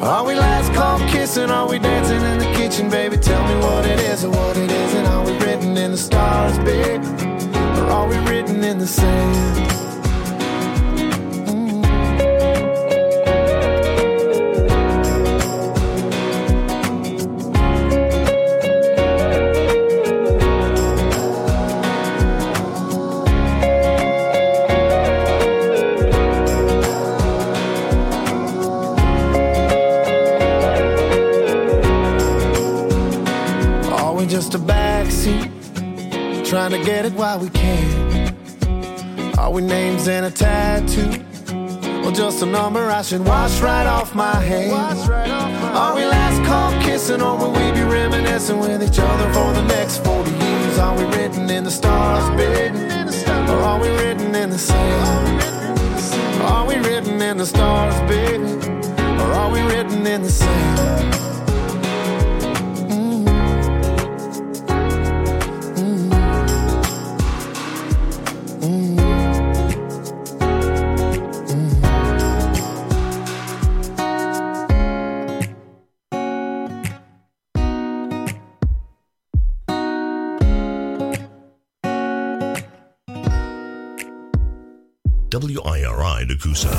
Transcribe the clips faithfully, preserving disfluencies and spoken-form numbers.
Are we last call kissing? Are we dancing in the kitchen? Baby, tell me what it is or what it isn't. Are we written in the stars, babe? Or are we written in the sand? Just a backseat, trying to get it while we can. Are we names and a tattoo, or just a number I should wash right off my hands? Are we last call kissing, or will we be reminiscing with each other for the next forty years? Are we written in the stars, baby, or are we written in the sand? Are we written in the stars, baby, or are we written in the sand? W I R I Nakusa.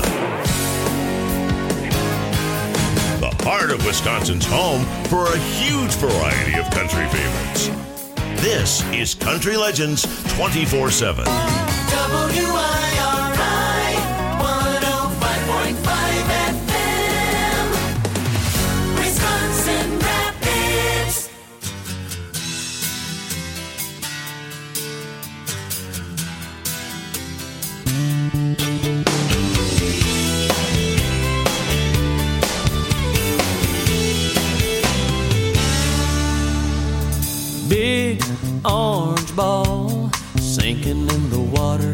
The heart of Wisconsin's home for a huge variety of country favorites. This is Country Legends twenty-four seven. W I R I one oh five point five F M. Wisconsin Rapids. Big orange ball sinking in the water,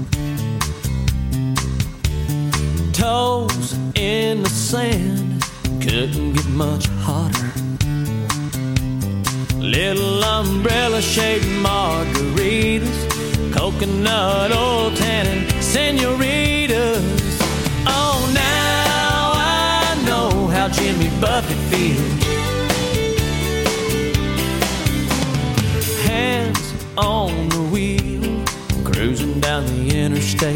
toes in the sand, couldn't get much hotter. Little umbrella shaped margaritas, coconut oil tannin senoritas. Oh, now I know how Jimmy Buffett feels. Hands on the wheel, cruising down the interstate.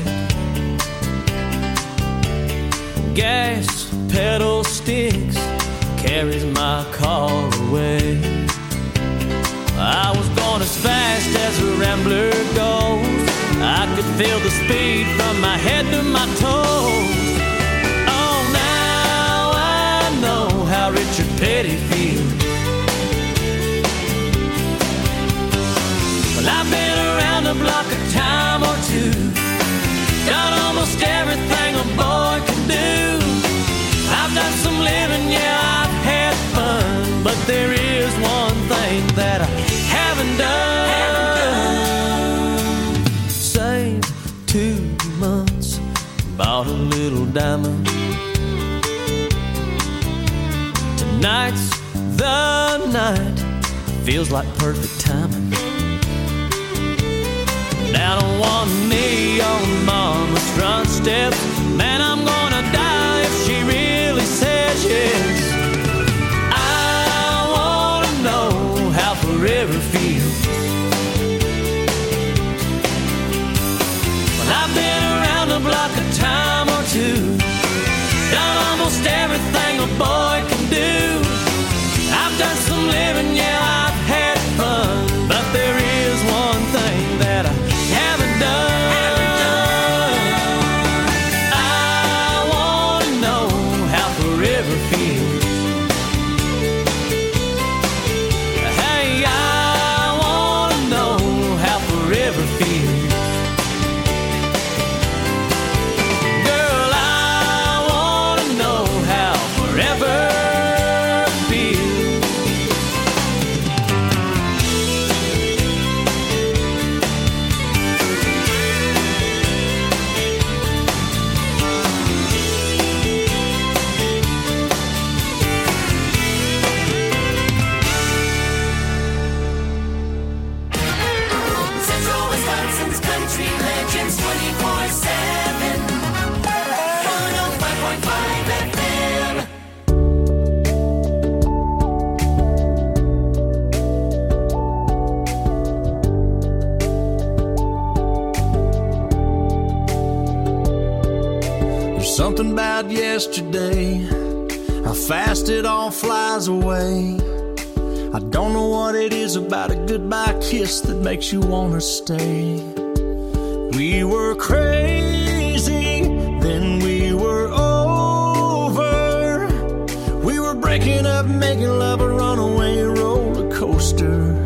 Gas pedal sticks, carries my car away. I was going as fast as a rambler goes. I could feel the speed from my head to my toes. Oh, now I know how Richard Petty feels. Well, I've been around the block a time or two, done almost everything a boy can do. I've done some living, yeah, I've had fun, but there is one thing that I haven't done. Haven't done. Saved two months, bought a little diamond. Tonight's the night, feels like perfect timing. Down on one knee on mama's front steps, man, I'm gonna die if she really says yes. I wanna know how forever feels. Well, I've been around the block a time or two, done almost everything a boy can do. I've done some living, yeah, I've had fun, but there is one thing that I haven't done. Haven't done. I wanna know how forever feels. Hey, I wanna know how forever feels. Girl, I wanna know how forever There's something about yesterday, how fast it all flies away. I don't know what it is about a goodbye kiss that makes you wanna stay. We were crazy, then we were over. We were breaking up, making love a runaway roller coaster.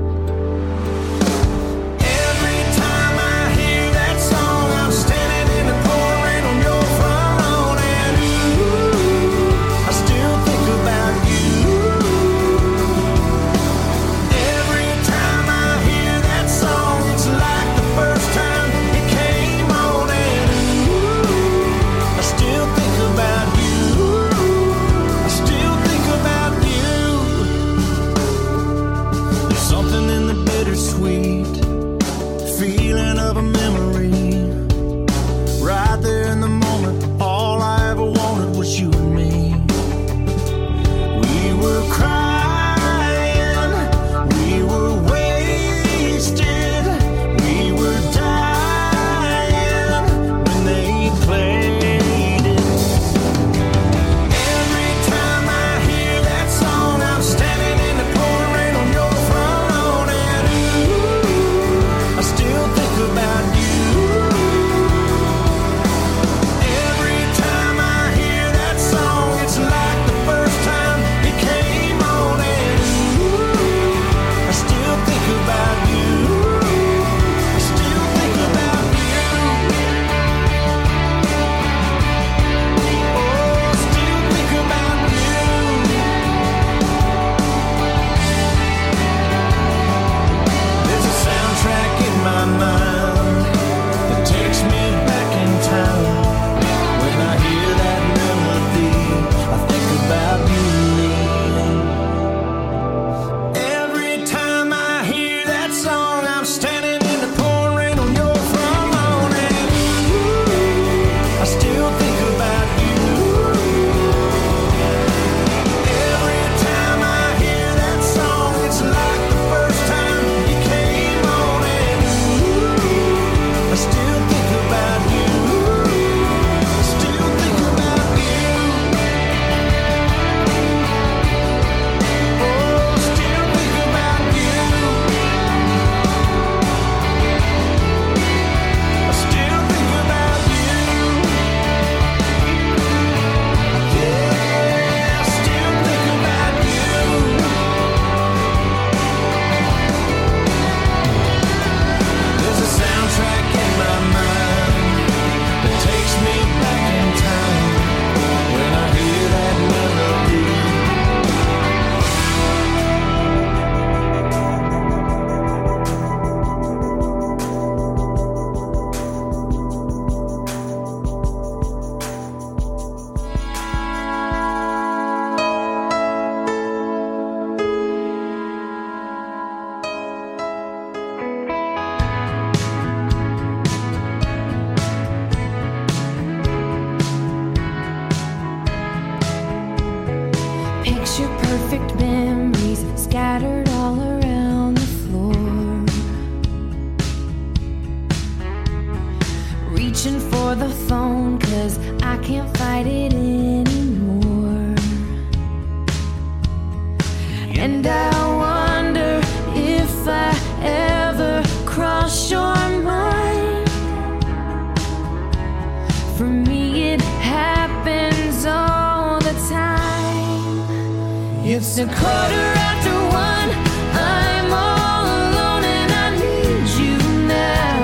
It's a quarter after one. I'm all alone and I need you now.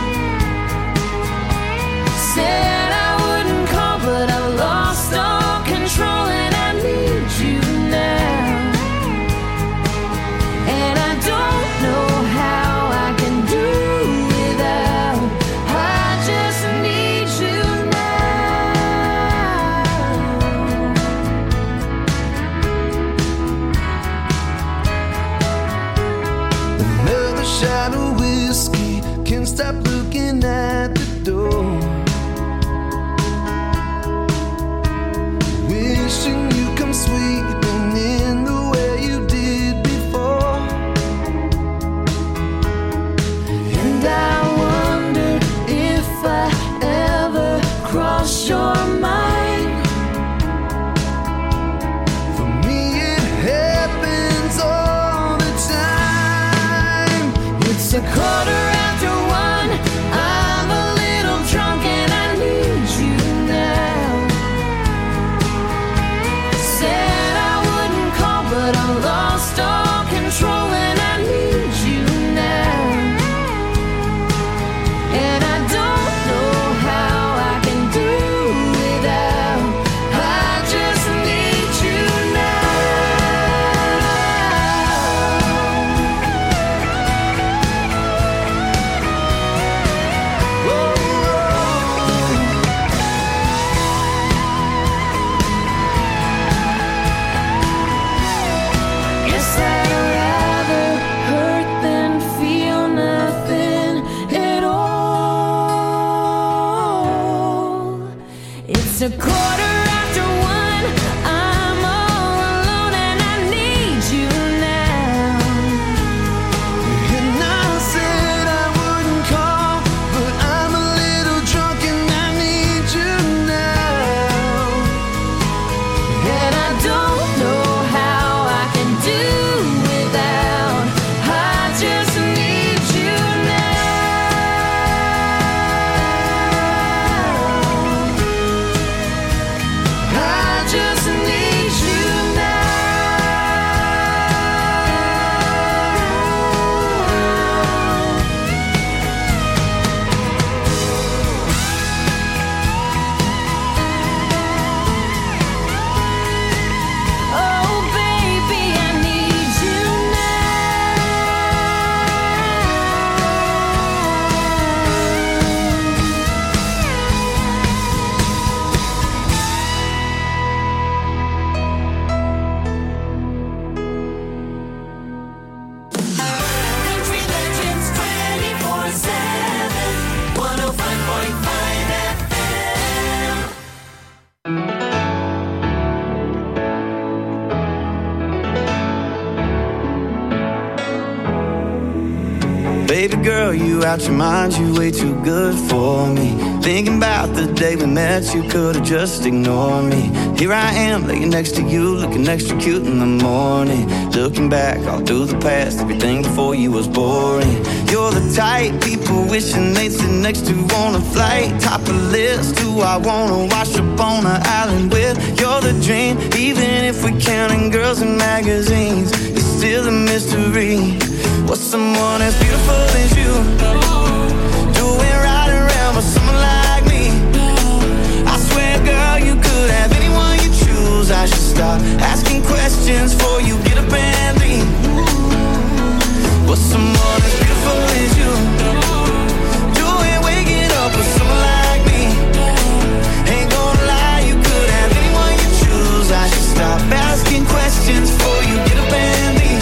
Said I wouldn't call, but I've lost all control and I need you now. And I don't know how I can do without. I just need you now. a quarter after one. I'm a little drunk and I need you now. Said I wouldn't call, but I lost all control and I need you now. And I don't know how I can do without. I just need you now. Guess I'd rather hurt than feel nothing at all. It's a quarter after one. I'm all alone and I need you now. And I said I wouldn't call, but I'm a little drunk and I need you now. And I don't know how I can do without. I just need you now. I just need you now. Oh, baby, I need you Country Legends twenty-four seven, one oh five point five F M. Baby girl, you out your mind, you way too good for me. Thinking about the day we met, you could've just ignored me. Here I am, laying next to you, looking extra cute in the morning. Looking back all through the past, everything before you was boring. You're the type people wishing they'd sit next to on a flight. Top of the list, who I wanna wash up on an island with. You're the dream, even if we're counting girls in magazines. It's still a mystery. What's someone as beautiful as you doing right around with someone like me? I swear, girl, you could have anyone you choose. I should stop asking questions before you get up and leave. What's someone as beautiful as you doing waking up with someone like me? Ain't gonna lie, you could have anyone you choose. I should stop asking questions before you get up and leave.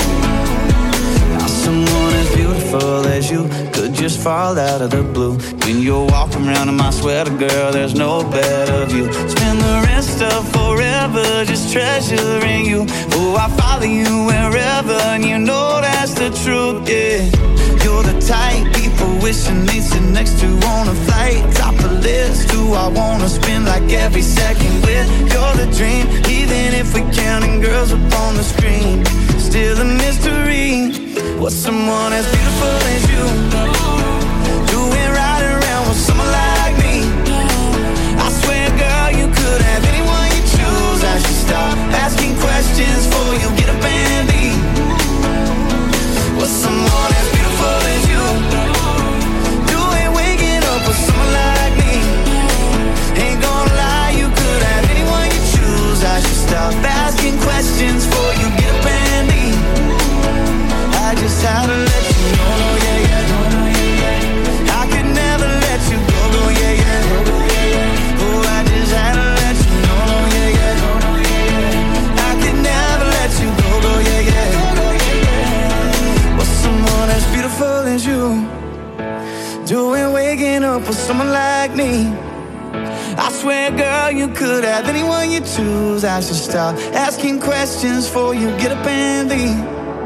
Someone as beautiful as you could just fall out of the blue. When you're walking around in my sweater, girl, there's no better view. Spend the rest of forever just treasuring you. Oh, I follow you wherever, and you know that's the truth, yeah. You're the type people wishing they'd sit next to on a flight. Top of the list, who I wanna spend like every second with. You're the dream, even if we're counting girls up on the screen. Still a mystery. What's someone as beautiful as you doing right around with someone like me? I swear, girl, you could have anyone you choose. I should stop asking questions before you get up and leave. What's someone as beautiful as you doing waking up with someone like me? Ain't gonna lie, you could have anyone you choose. I should stop asking questions before you get up and leave. I just had to let you know, no, yeah, yeah, no, no, yeah, yeah. I could never let you go, go, yeah, yeah, go, go, yeah, yeah. Oh, I just had to let you know, no, yeah, yeah, no, no, yeah, yeah. I could never let you go, go, yeah, yeah, go, go, yeah, yeah. What's someone as beautiful as you doing waking up with someone like me? I swear, girl, you could have anyone you choose. I should stop asking questions before you get up and leave.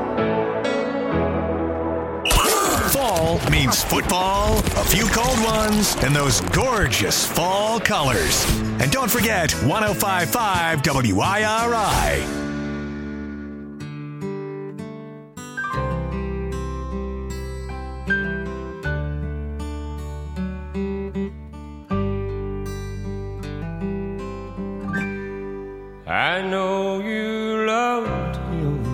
Fall means football, a few cold ones, and those gorgeous fall colors. And don't forget one oh five point five W I R I. I know you loved him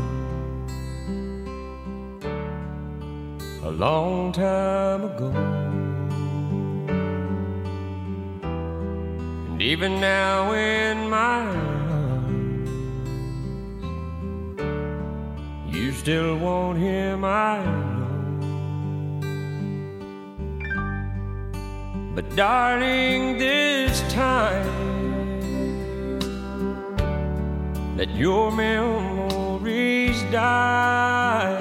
a long time ago. And even now in my arms, you still want him, I know. But darling, this time let your memories die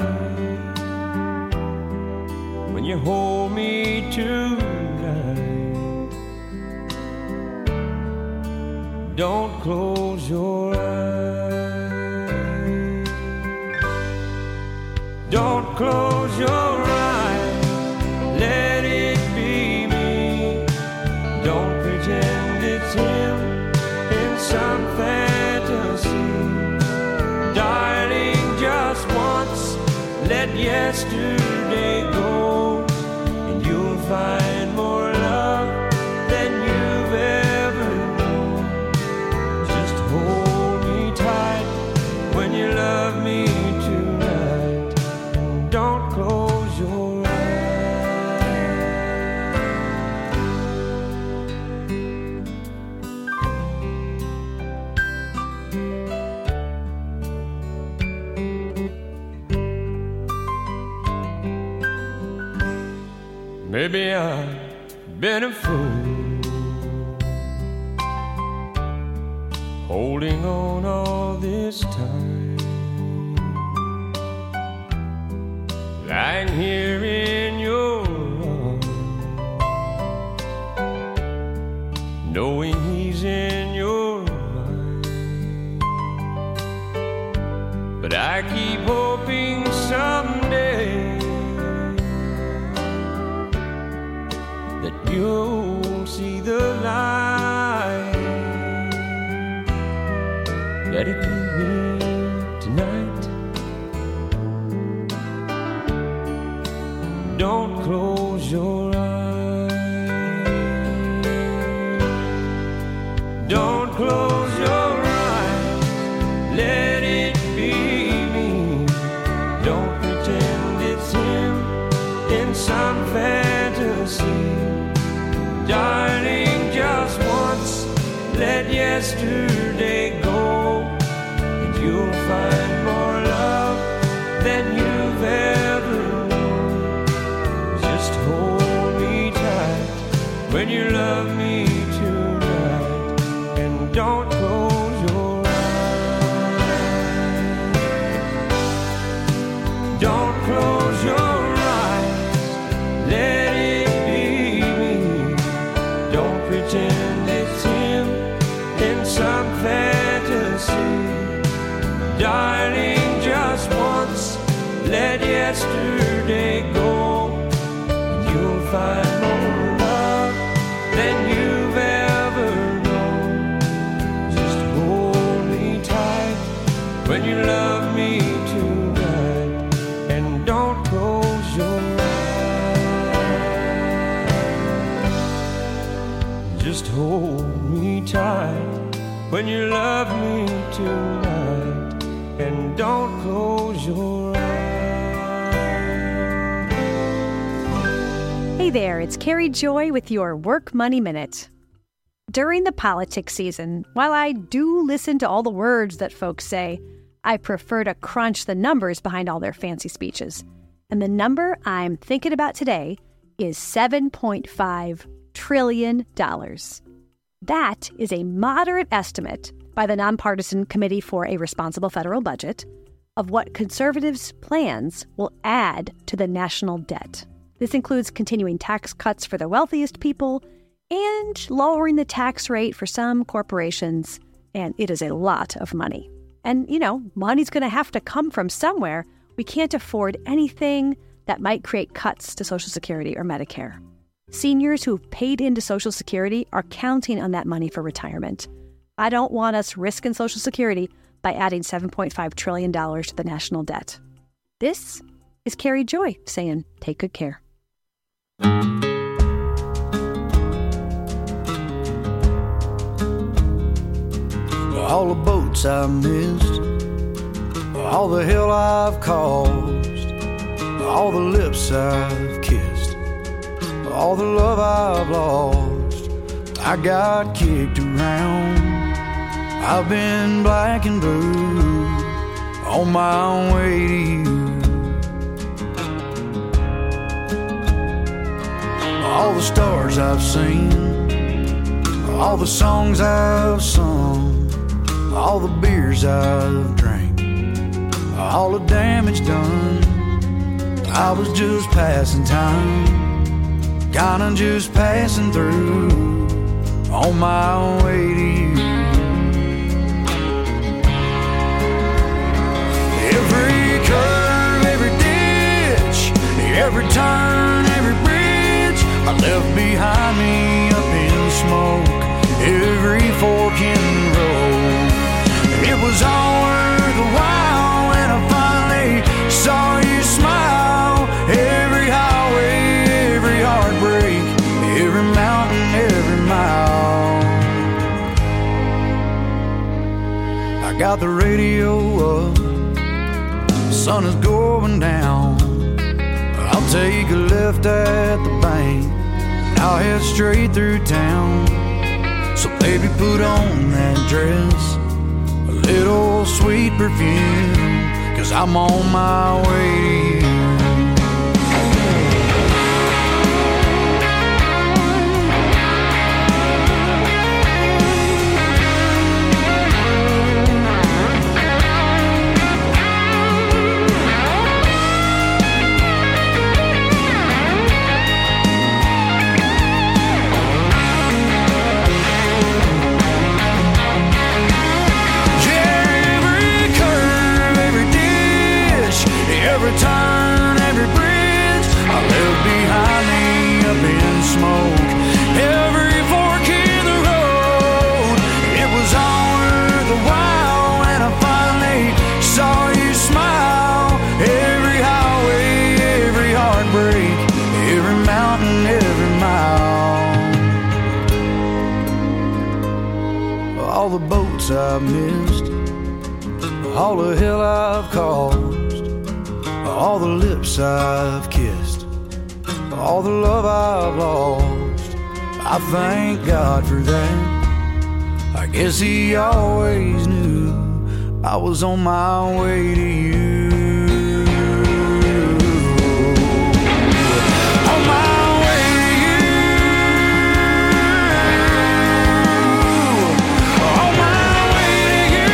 when you hold me tonight. Don't close your eyes. Don't close your eyes. Let it be me. Don't pretend it's him in some fantasy. Darling, just once, let yesterday go, and you'll find more love than you've ever known. Just hold me tight when you love me tonight, and don't close your eyes. Maybe I've been a fool, holding on all this time, lying here in your arms, knowing he's in your mind. But I keep hoping someday you'll see the light. Let it be me tonight. Don't close your eyes. Don't close your eyes. Let it be me. Don't pretend it's him in some fantasy. Darling, just once, let yesterday go, and you'll find more love than you've ever known. Just hold me tight when you love me tonight, and don't close your eyes. Don't close your eyes. Let it pretend it's him in some fantasy. Darling, just once, let yesterday go, and you'll find more love than you've ever known. Just hold me tight when you love me tonight, and don't close your eyes. Just hold me tight when you love me tonight, and don't close your eyes. Hey there, it's Carrie Joy with your Work Money Minute. During the politics season, while I do listen to all the words that folks say, I prefer to crunch the numbers behind all their fancy speeches. And the number I'm thinking about today is seven point five trillion dollars. That is a moderate estimate by the Nonpartisan Committee for a Responsible Federal Budget of what conservatives' plans will add to the national debt. This includes continuing tax cuts for the wealthiest people and lowering the tax rate for some corporations, and it is a lot of money. And, you know, money's going to have to come from somewhere. We can't afford anything that might create cuts to Social Security or Medicare. Seniors who've paid into Social Security are counting on that money for retirement. I don't want us risking Social Security by adding seven point five trillion dollars to the national debt. This is Carrie Joy saying, take good care. All the boats boats I've missed, all the hell I've caused, all the lips I've kissed, all the love I've lost. I got kicked around, I've been black and blue on my way to you. All the stars I've seen, all the songs I've sung, all the beers I've drank, all the damage done. I was just passing time, kinda just passing through on my way to you. Every curve, every ditch, every turn, every bridge I left behind me up in smoke, every fork in the road. It was all worth the while when I finally saw you smile. Every highway, every heartbreak, every mountain, every mile. I got the radio up, the sun is going down. I'll take a left at the bank, I'll head straight through town. So baby, put on that dress, a little sweet perfume, 'cause I'm on my way to you. Every turn, every bridge I left behind me up in smoke, every fork in the road. It was all worth the while when I finally saw you smile. Every highway, every heartbreak, every mountain, every mile. All the boats I've missed, all the hell I've caused, all the lips I've kissed, all the love I've lost. I thank God for that. I guess He always knew I was on my way to you. On my way to you. On my way to you.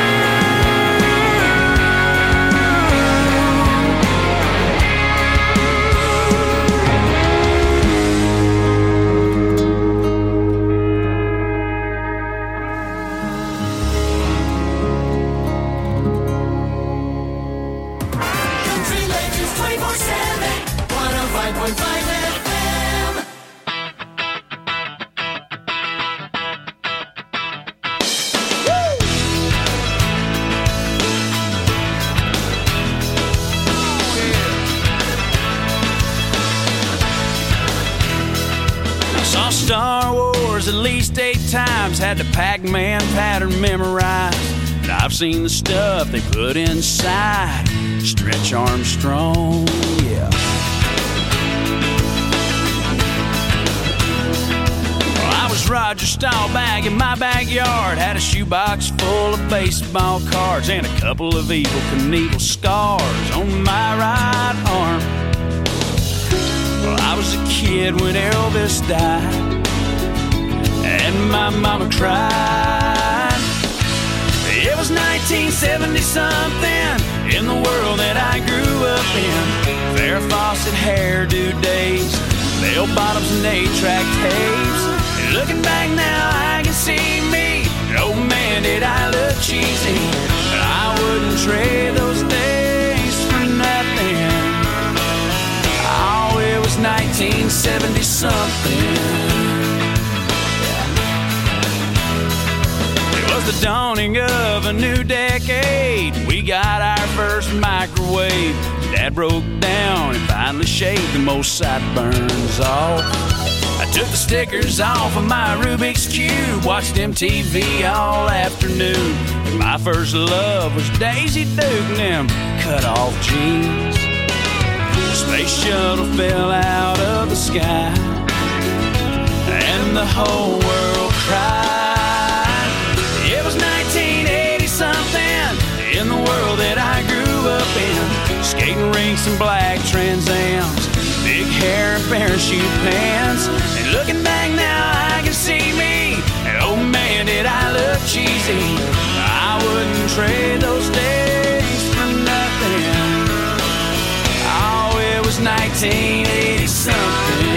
Star Wars at least eight times, had the Pac-Man pattern memorized. And I've seen the stuff they put inside Stretch Armstrong, yeah. Well, I was Roger Staubach in my backyard, had a shoebox full of baseball cards and a couple of Evel Knievel scars on my right arm. Well, I was a kid when Elvis died, and my mama cried. It was nineteen seventy something in the world that I grew up in. Farrah Fawcett hairdo days, bell bottoms and eight-track tapes. And looking back now, I can see me. Oh man, did I look cheesy, but I wouldn't trade those days for nothing. Oh, it was nineteen seventy something. The dawning of a new decade, we got our first microwave. Dad broke down and finally shaved the most sideburns off. I Took the stickers off of my Rubik's Cube, watched M T V all afternoon. And my first love was Daisy Duke and them cut-off jeans. The space shuttle fell out of the sky, and the whole world cried. It was nineteen eighty something in the world that I grew up in. Skating rinks and black Trans Ams, big hair and parachute pants. And looking back now, I can see me. And oh man, did I look cheesy. I wouldn't trade those days for nothing. Oh, it was nineteen eighty something.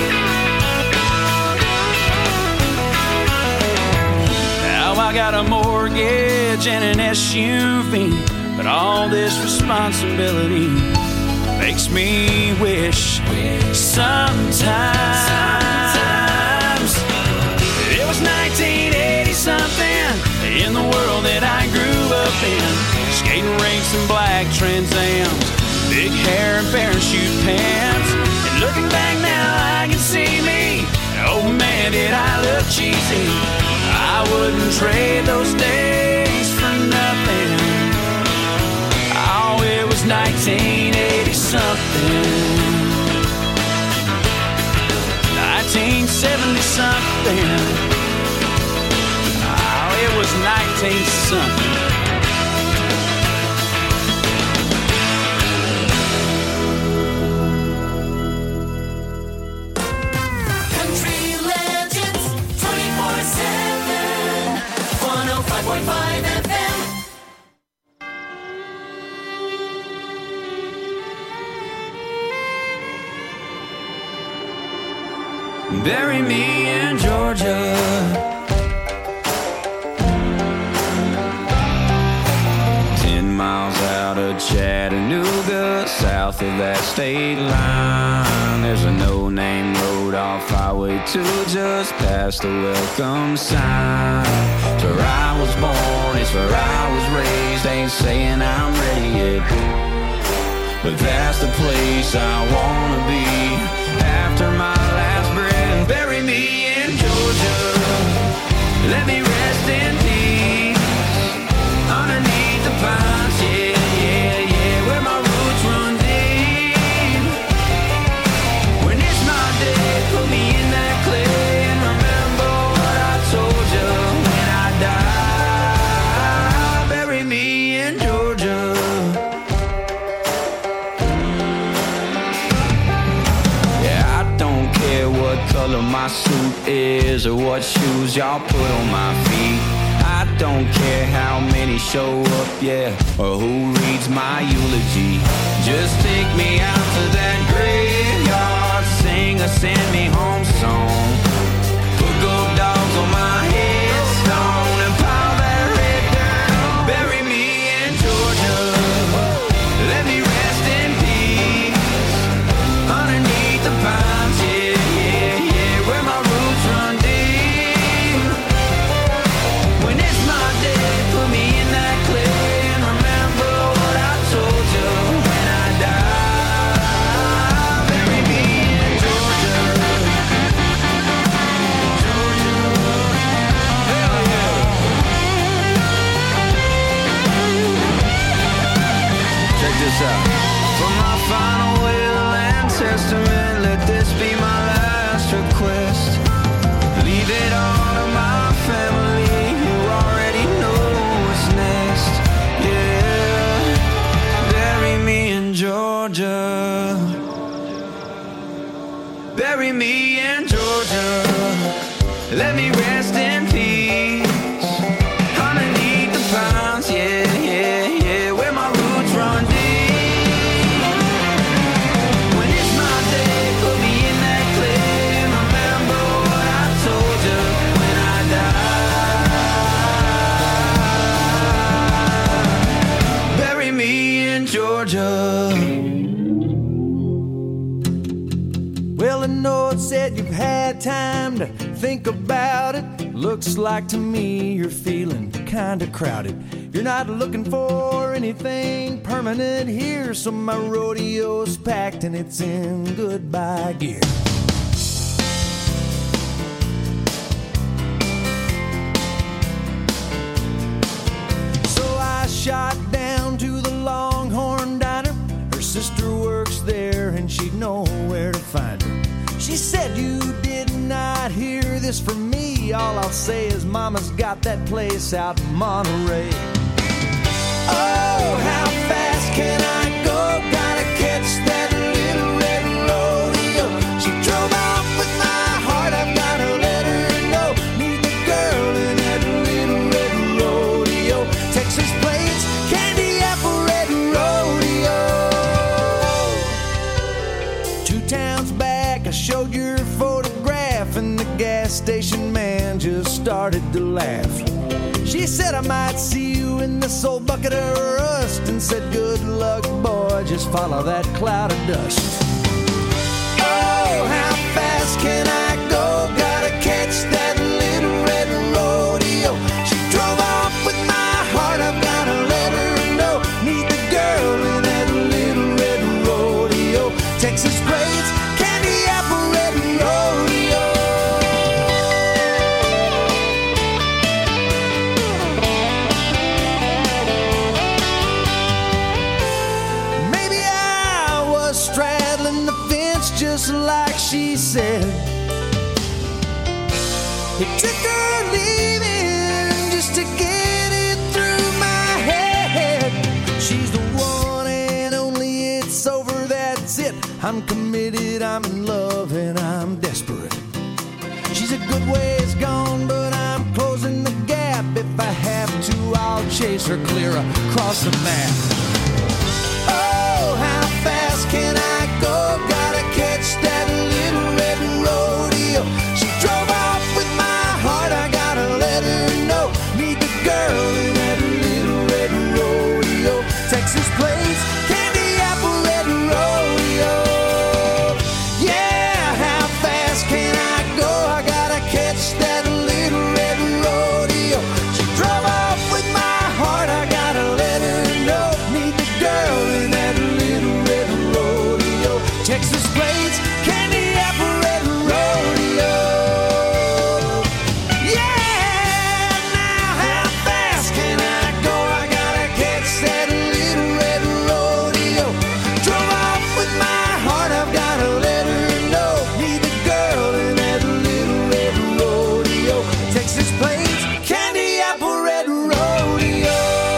Now I got a mortgage and an S U V, but all this responsibility makes me wish sometimes it was nineteen eighty something in the world that I grew up in. Skating rinks and black Trans Ams, big hair and parachute pants. And looking back now, I can see me. Oh man, did I look cheesy. I wouldn't trade those days for nothing. Oh, it was nineteen eighty something, nineteen seventy something. Oh, it was nineteen something. Country Legends twenty-four seven, one oh five point five F M. Bury me in Georgia, ten miles out of Chattanooga, south of that state line. There's a no-name road off Highway two, just past the welcome sign. It's where I was born, it's where I was raised. Ain't saying I'm ready yet, but that's the place I wanna be after my last breath. Bury me in Georgia, let me rest in peace underneath the pines, yeah, yeah, yeah, where my roots run deep. When it's my day, put me in that clay and remember what I told you when I die. Bury me in Georgia. What color my suit is or what shoes y'all put on my feet. I don't care how many show up, yeah, or who reads my eulogy. Just take me out to that graveyard, sing a send me home song. Put gold dogs on my headstone and pile that red dirt. Bury me in Georgia, let me rest in peace underneath the pines, yeah. For my final will and testament, let this be my last request. Leave it all to my family, who already know what's next. Yeah, bury me in Georgia, bury me in Georgia, let me rest in peace underneath the pines, yeah, yeah, yeah, where my roots run deep. Well, I know it said you've had time to think about it. Looks like to me you're feeling kinda crowded. You're not looking for anything permanent here, so my rodeo's packed and it's in goodbye gear. She said you did not hear this from me. All I'll say is Mama's got that place out in Monterey. Oh, how fast can I go? Gotta catch that little red rodeo. She drove off with my heart, I've gotta let her know. Need the girl in that little red rodeo. Texas Plains, Candy Apple Red Rodeo. Two towns back, I showed your photograph, and the gas station man just started to laugh. She said I might see you in this old bucket of rust, and said good luck, boy, just follow that cloud of dust. Oh, how fast can I go? Gotta catch that little red rodeo. She drove off with my heart, I've gotta let her know. Need the girl in that little red rodeo. Texas Plains, Candy Apple Red Rodeo. Just like she said, it took her leaving just to get it through my head. She's the one and only, it's over, that's it. I'm committed, I'm in love, and I'm desperate. She's a good ways gone, but I'm closing the gap. If I have to, I'll chase her clear across the map. Oh, how fast can I go? Gotta catch that little red rodeo. She drove off with my heart, I gotta let her know. Need the girl in that little red rodeo. Texas Plains, Candy Apple Red Rodeo. Yeah, how fast can I go? I gotta catch that little red rodeo. She drove off with my heart, I gotta let her know. Need the girl in that little red rodeo. Texas Plains, Candy Apple Red Rodeo. Yeah, now how fast can I go? I gotta catch that little red rodeo. Drove off with my heart, I've gotta let her know. Need the girl in that little red rodeo. Texas Plains, Candy Apple Red Rodeo.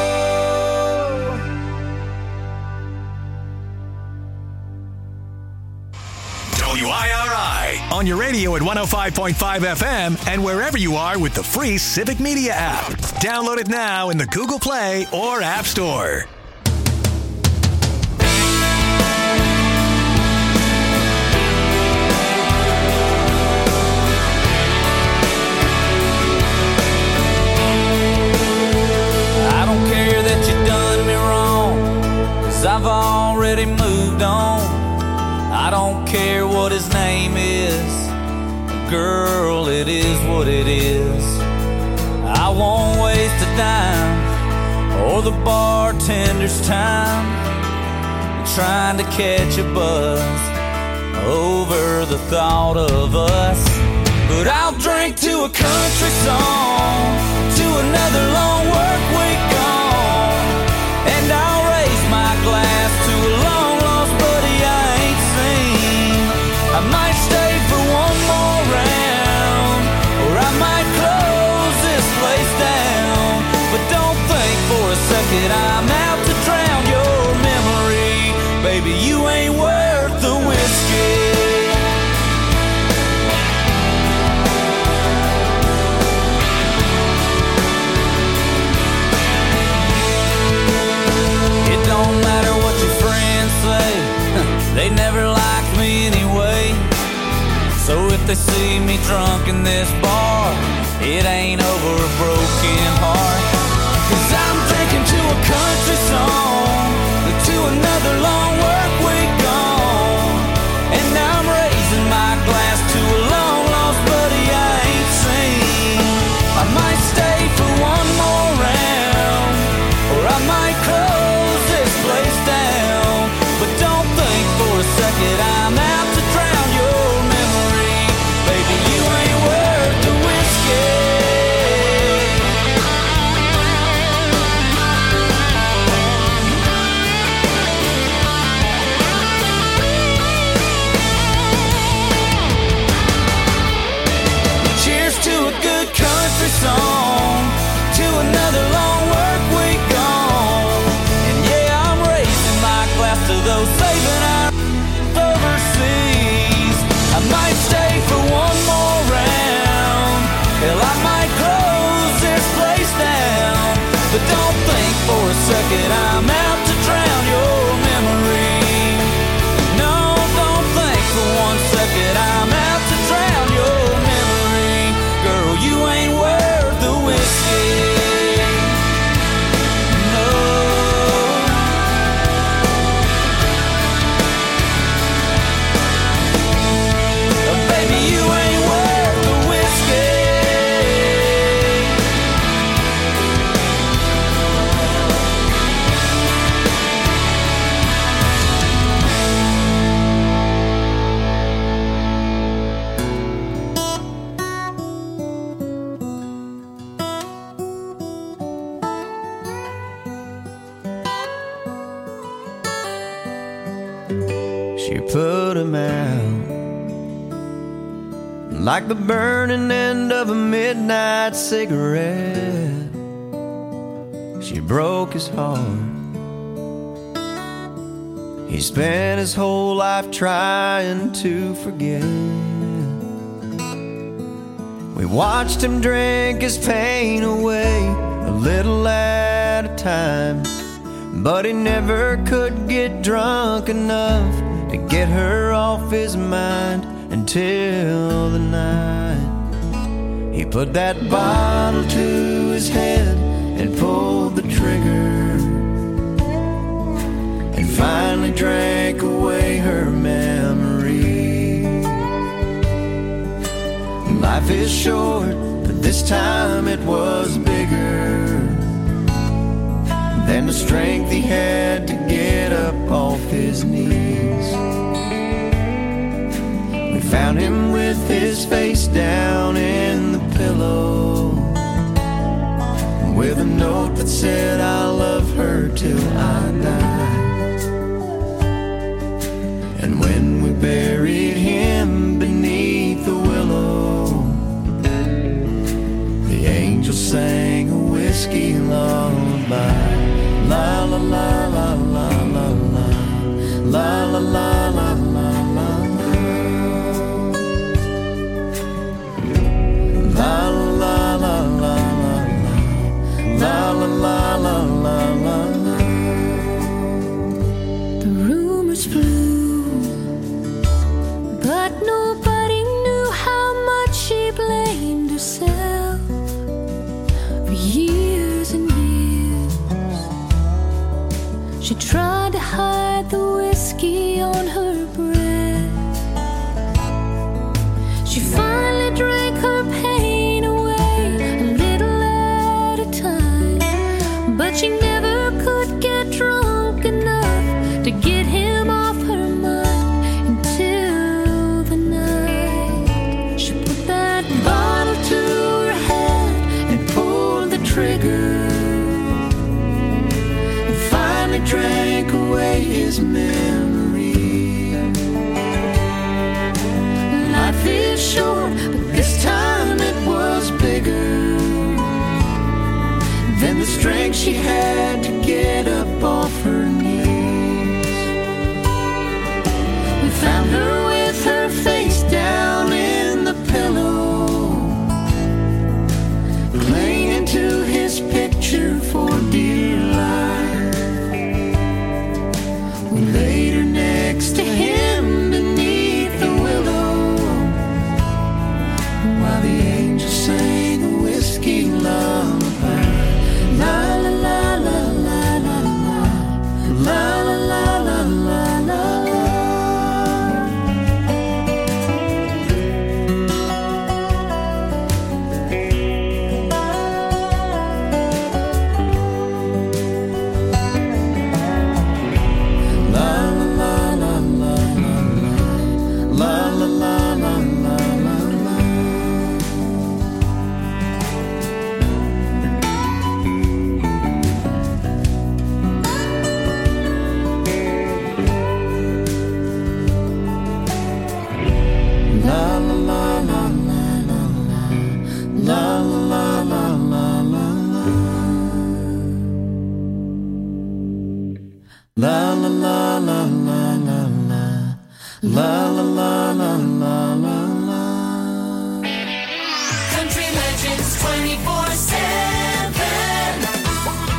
W I R I on your radio at one oh five point five F M and wherever you are with the free Civic Media app. Download it now in the Google Play or App Store. I don't care that you done me wrong, 'cause I've already moved on. I don't care what his name is, girl, it is what it is. I won't waste a dime or the bartender's time trying to catch a buzz over the thought of us. But I'll drink to a country song, to another long work week gone, and I'll raise my glass to a long lost buddy I ain't seen. I might stay for one more round, or I might close this place down. But don't think for a second I'm out to drown your memory. Baby, you ain't worth the whiskey. It don't matter what your friends say, they never liked me anyway. So if they see me drunk in this bar, it ain't over a broken heart. 'Cause I'm drinking to a country song, to another long work week gone, and I'm raising my glass to a long lost buddy I ain't seen. I might stay for one more round, or I might close this place down. But don't think for a second I'm out to drown your memory. Baby, you ain't worth the whiskey. But don't think for a second I'm out to drown your memory. No, don't think for one second I'm out to drown your memory. Girl, you ain't worth the whiskey. She put him out like the burning end of a midnight cigarette. She broke his heart. He spent his whole life trying to forget. We watched him drink his pain away, a little at a time, but he never could get drunk enough to get her off his mind until the night he put that bottle to his head and pulled the trigger, and finally drank away her memory. Life is short, but this time it was bigger than the strength he had to get up off his knees. We found him with his face down in the pillow, with a note that said, I'll love her till I die. And when we buried him beneath the willow, the angel sang a whiskey lullaby. La la la la la la la, la la la la la la, la la la la la, la la la la la la. The rumors flew, but nobody knew how much she blamed herself for years and years. She tried to hide the whiskey on her breath. She finally drank her pain away, a little at a time, but she never could get drunk enough to get him off her mind until the night she put that bottle to her head and pulled the trigger, drank away his memory. Life is short, but this time it was bigger than the strength she had to get up off her knees. We found her with her face down in the pillow, clinging to his picture for dear life. Laid her next to him beneath the willow, while the angel sang a whiskey lullaby. La la la la la la la, la la la la la la. La la la la la la la, la la la la la la la. Country Legends twenty-four seven.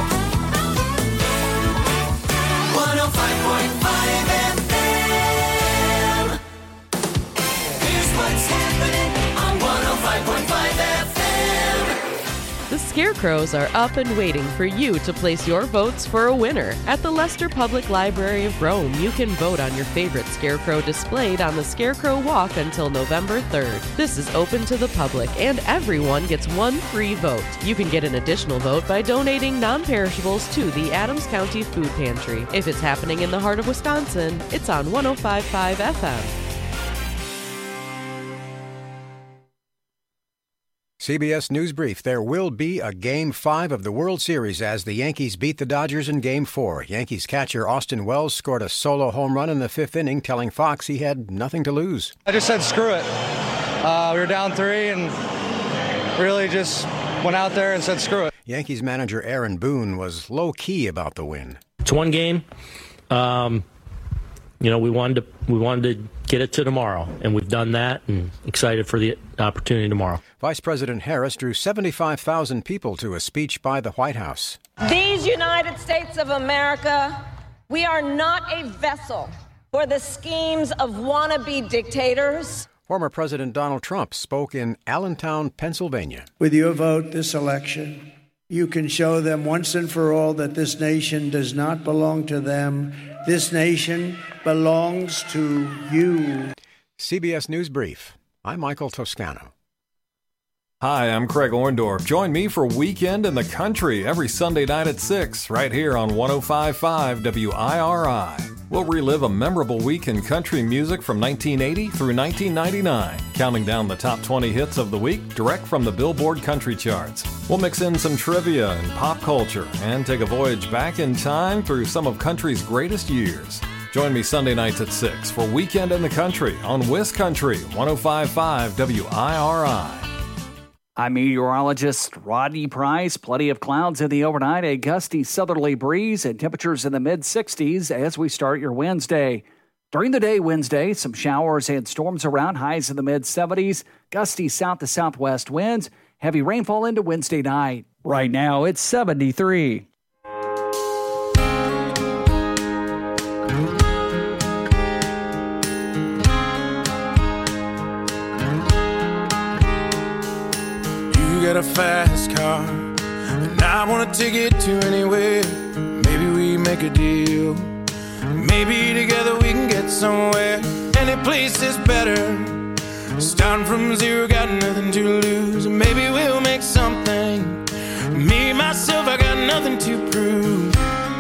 scarecrows are up and waiting for you to place your votes for a winner. At the Leicester Public Library of Rome, you can vote on your favorite scarecrow displayed on the Scarecrow Walk until November third. This is open to the public, and everyone gets one free vote. You can get an additional vote by donating non-perishables to the Adams County Food Pantry. If it's happening in the heart of Wisconsin, it's on one oh five point five F M. C B S News Brief. There will be a Game five of the World Series as the Yankees beat the Dodgers in Game four. Yankees catcher Austin Wells scored a solo home run in the fifth inning, telling Fox he had nothing to lose. I just said screw it. Uh, we were down three and really just went out there and said screw it. Yankees manager Aaron Boone was low-key about the win. It's one game. Um, you know, we wanted to we wanted to get it to tomorrow, and we've done that, and excited for the opportunity tomorrow. Vice President Harris drew seventy-five thousand people to a speech by the White House. These United States of America, we are not a vessel for the schemes of wannabe dictators. Former President Donald Trump spoke in Allentown, Pennsylvania. With your vote this election, you can show them once and for all that this nation does not belong to them. This nation belongs to you. C B S News Brief. I'm Michael Toscano. Hi, I'm Craig Orndorff. Join me for Weekend in the Country every Sunday night at six, right here on one oh five point five W I R I. We'll relive a memorable week in country music from nineteen eighty through nineteen ninety-nine, counting down the top twenty hits of the week direct from the Billboard Country Charts. We'll mix in some trivia and pop culture and take a voyage back in time through some of country's greatest years. Join me Sunday nights at six for Weekend in the Country on WisCountry one oh five point five W I R I. I'm meteorologist Rodney Price. Plenty of clouds in the overnight, a gusty southerly breeze, and temperatures in the mid sixties as we start your Wednesday. During the day Wednesday, some showers and storms around, highs in the mid seventies, gusty south to southwest winds, heavy rainfall into Wednesday night. Right now, it's seventy-three. Got a fast car, and I wanna take it to anywhere. Maybe we make a deal. Maybe together we can get somewhere. Any place is better. Starting from zero, got nothing to lose. Maybe we'll make something. Me, myself, I got nothing to prove.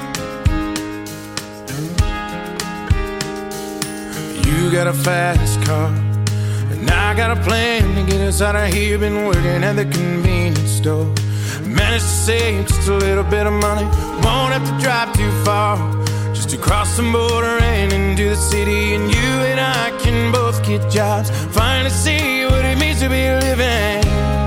You got a fast car, and I got a plan to get us out of here. Been working at the convenience store. Managed to save just a little bit of money. Won't have to drive too far, just to cross the border and into the city. And you and I can both get jobs, finally see what it means to be living.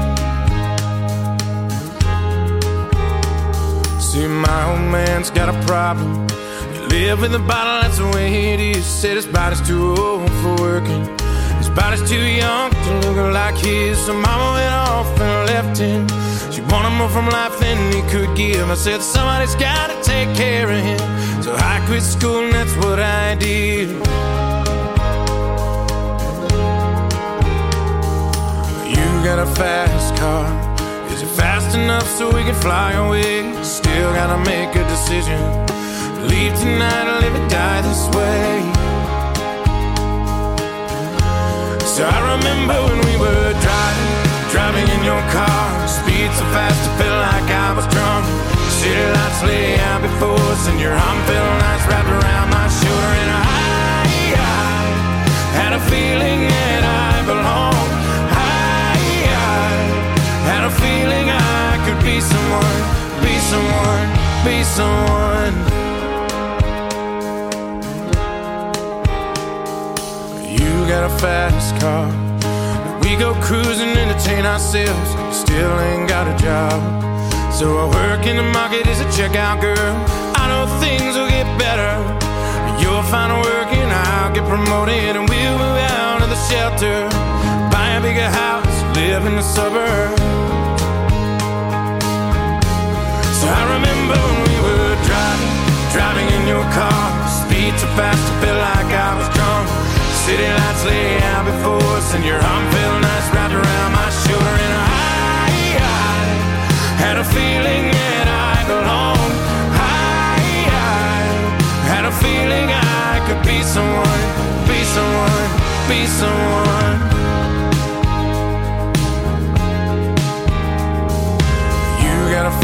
See, my old man's got a problem. You live in the bottle, that's the way it is. Said his body's too old for working. His body's too young to look like his. So mama went off and left him. She wanted more from life than he could give. I said somebody's gotta take care of him. So I quit school and that's what I did. You got a fast car. Is it fast enough so we can fly away? Still gotta make a decision. Leave tonight or live or die this way. So I remember when we were driving, driving in your car. Speed so fast I felt like I was drunk. City lights lay out before us, and your arm felt nice wrapped around my shoulder. And I, I had a feeling that I belonged. I, I had a feeling I could be someone, be someone, be someone. Got a fast car. We go cruising, entertain ourselves. Still ain't got a job. So I work in the market as a checkout girl. I know things will get better. You'll find work and I'll get promoted, and we'll move out of the shelter, buy a bigger house, live in the suburbs. So I remember when we were driving, driving in your car. Speed so fast I felt like I was drunk. City lights lay out before us, and your arm felt nice wrapped around my shoulder. And I, I had a feeling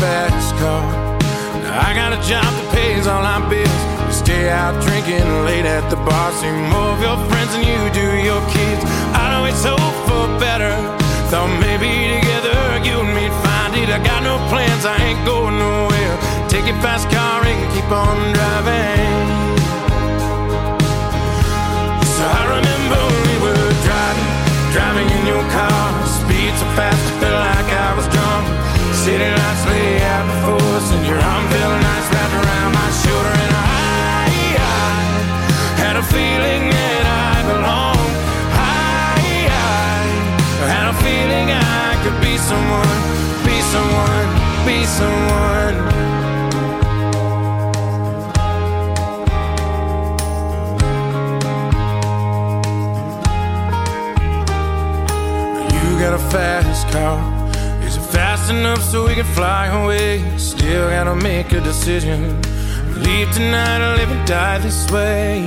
fast car. Now I got a job that pays all our bills. We stay out drinking late at the bar. See more of your friends than you do your kids. I'd always hope for better. Thought maybe together you and me'd find it. I got no plans, I ain't going nowhere. Take your fast car and keep on driving. So I remember we were driving, driving in your car. Speed so fast, I felt like I was drunk. City lights lay out before us, and your arm felt nice wrapped around my shoulder. And I, I had a feeling that I belonged. I, I had a feeling I could be someone, be someone, be someone. You got a fast car. Is it fast enough so we can fly away? Still gotta make a decision. Leave tonight or live and die this way.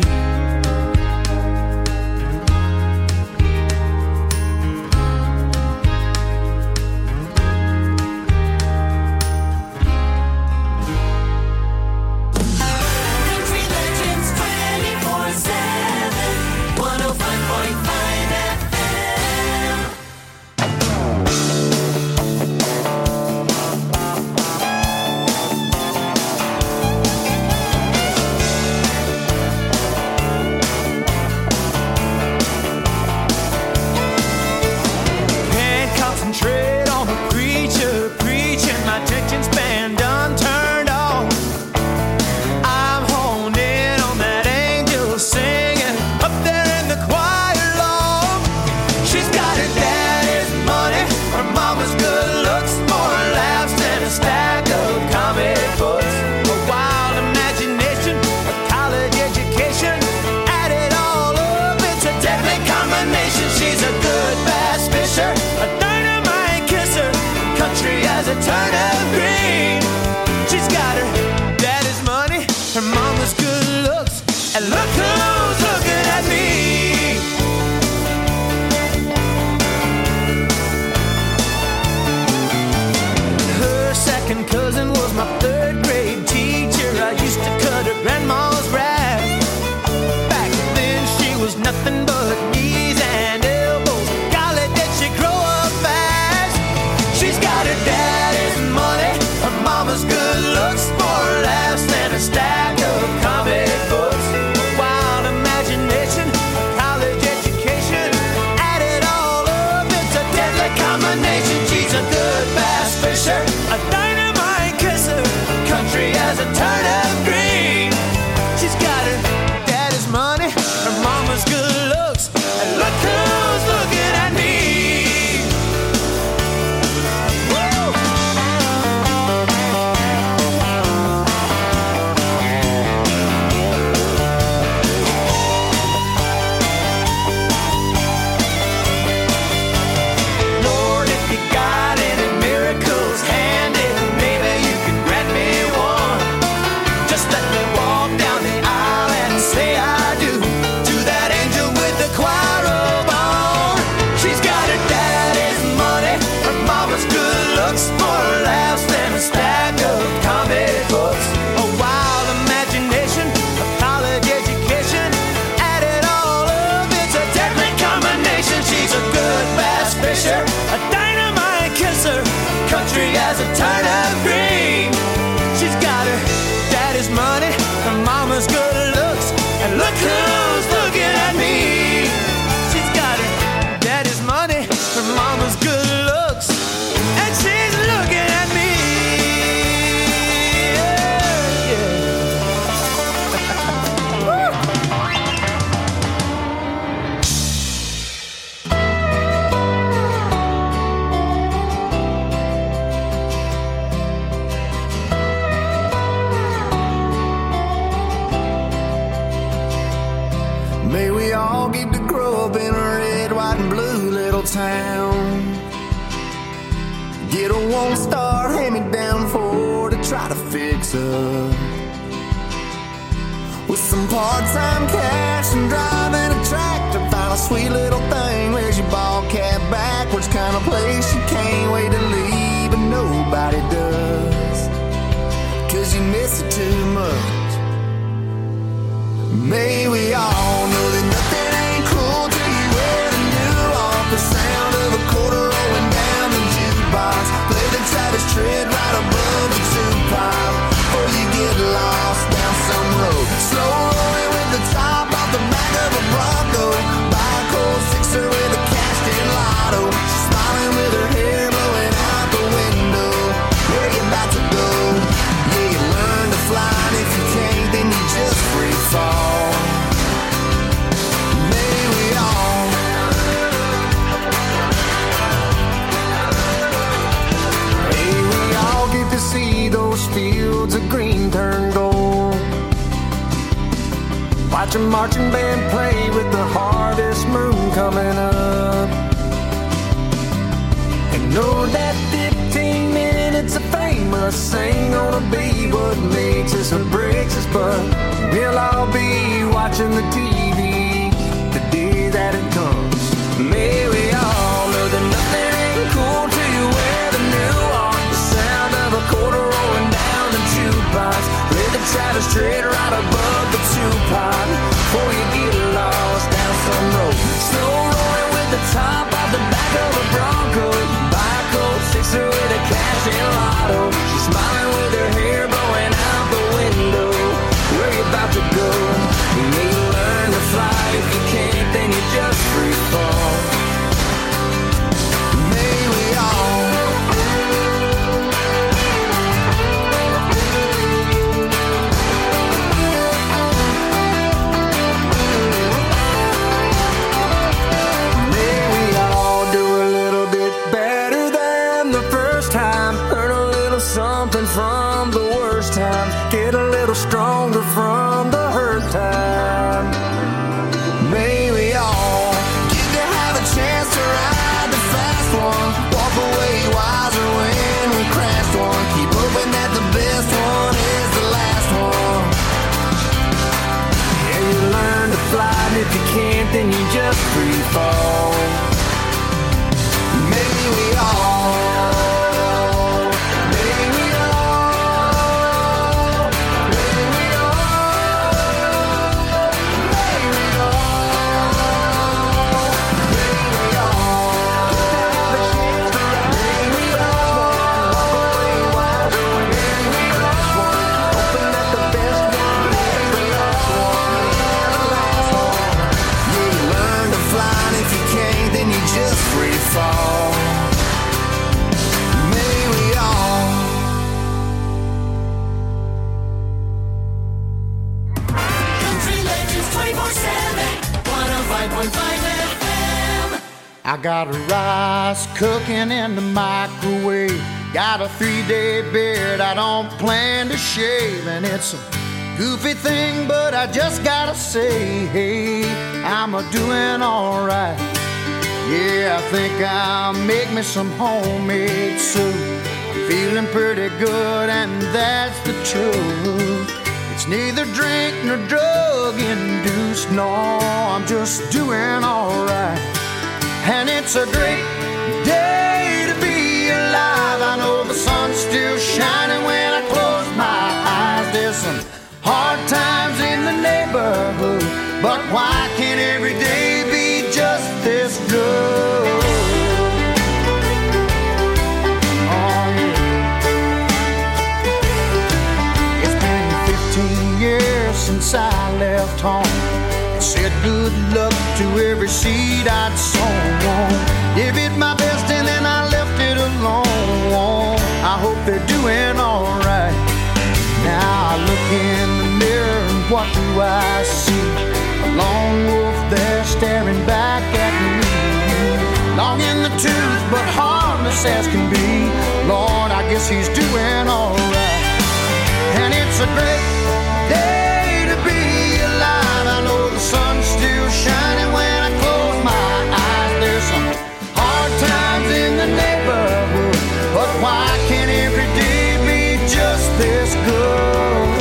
With some part-time cash and driving a tractor, find a sweet little thing, wears your ball cap backwards, kind of place you can't wait to leave, but nobody does. cause you miss it too much. May we all know that nothing ain't cool till you wear the new off. The sound of a quarter rolling down the jukebox. Play the Travis Tritt right above the two-pile. Before you get lost down some road. Slow rolling with the top off the back of a Bronco. Buy a cold sixer with a cashed-in lotto. She's smiling with her hair blowing out the window. Where you about to go? Yeah, you learn to fly, and if you can't, then you just free fall. May we all May we all get to see those fields of green turn gold. Watch a marching band play with the harvest moon coming up. And know that fifteen minutes of fame us ain't gonna be what makes us or breaks us, but we'll all be watching the T V the day that it comes. May we all know that nothing ain't cool till you wear the new on. The sound of a quarter rolling down the jukebox. Play the Travis Tritt right above the two-pot. Before you get lost down some road. Slow rolling with the top off the back of a Bronco. Buy a cold sixer with a cash-in lotto. She's smiling with her hair blowing out the window. Where you about to go? You may learn to fly. If you can't, then you just free fall. May we all May we all do a little bit better than the first time. Learn a little something from the worst times. Get a little stronger from the hurt time. May we all get to have a chance to ride the fast one. Walk away wiser when we crashed one. Keep hoping that the best one is the last one. Yeah, you learn to fly, and if you can't, then you just free fall. May we all May we all May we all May we all May we all have a chance to ride. May we all walk away wiser when we crash one. Hoping that the best one is the last one, the last one. Yeah, you learn to fly, and if you can't, then you just free fall. May we all Country Legends twenty-four seven, one oh five point five F M. I got rice cooking in the microwave. Got a three-day beard I don't plan to shave. And it's a goofy thing, but I just gotta say, hey, I'm a doing alright. Yeah, I think I'll make me some homemade soup. I'm feeling pretty good, and that's the truth. It's neither drink nor drug induced. No, I'm just doing alright. And it's a great day to be alive. I know the sun's still shining when I close my eyes. There's some hard times in the neighborhood, but why can't every day be just this good? Oh yeah. It's been fifteen years since I left home. Said good luck to every seed I'd sown. Give it my best and then I left it alone. I hope they're doing alright. Now I look in the mirror and what do I see? A lone wolf there staring back at me. Long in the tooth but harmless as can be. Lord, I guess he's doing alright. And it's a great day to be alive. I know the sun's still shining when I close my eyes. There's some hard times in the neighborhood, but why can't every day be just this good?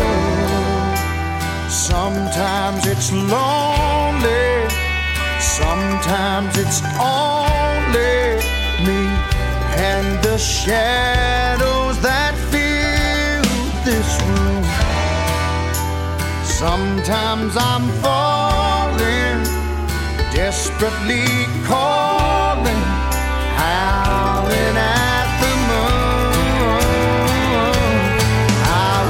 Sometimes it's lonely, sometimes it's only me and the shadows that fill this room. Sometimes I'm falling, desperately calling, howling at the moon. I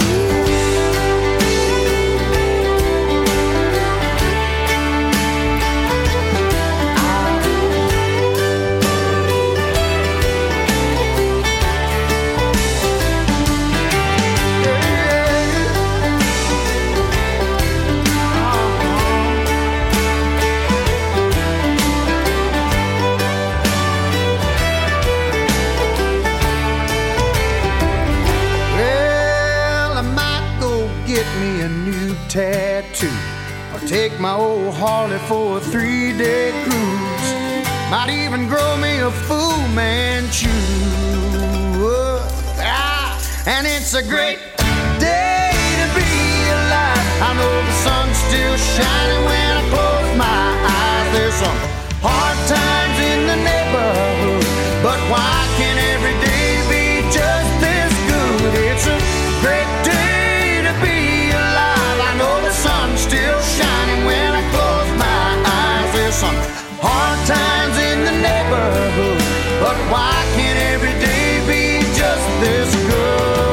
tattoo, or take my old Harley for a three-day cruise. Might even grow me a Fu Manchu. Ah, and it's a great day to be alive. I know the sun's still shining when I close my eyes. There's some hard times in the neighborhood, but why can't every day be just this good? It's a great day to be alive. I know the sun's still shining when I close my eyes. There's some hard times in the neighborhood, but why can't every day be just this good?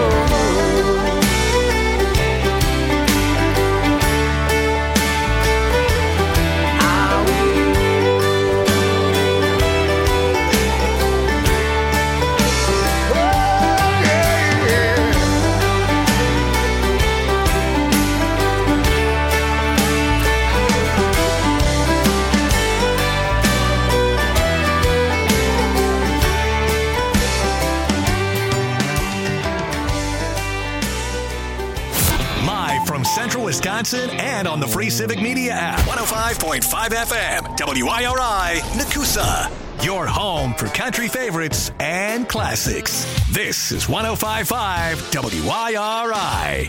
Central Wisconsin and on the free Civic Media app. one oh five point five F M, W I R I, Nakusa. Your home for country favorites and classics. This is one oh five point five W I R I.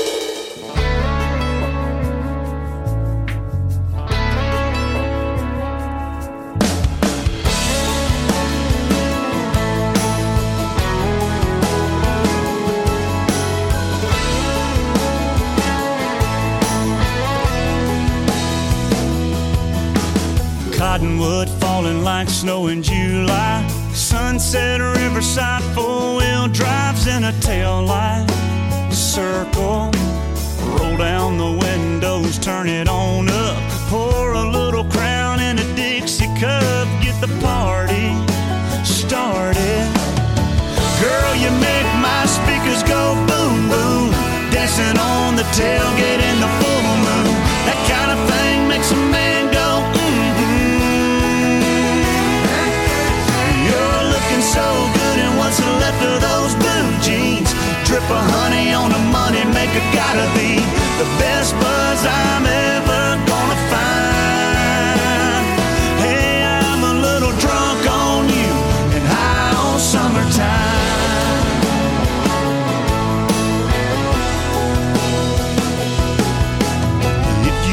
Cottonwood falling like snow in July. Sunset Riverside, four-wheel drives in a tail light. Circle, roll down the windows, turn it on up. Pour a little Crown in a Dixie cup, get the party started. Girl, you make my speakers go boom, boom. Dancing on the tailgate in the full moon. That kind of thing makes a man go so good, and what's left of those blue jeans? Drip a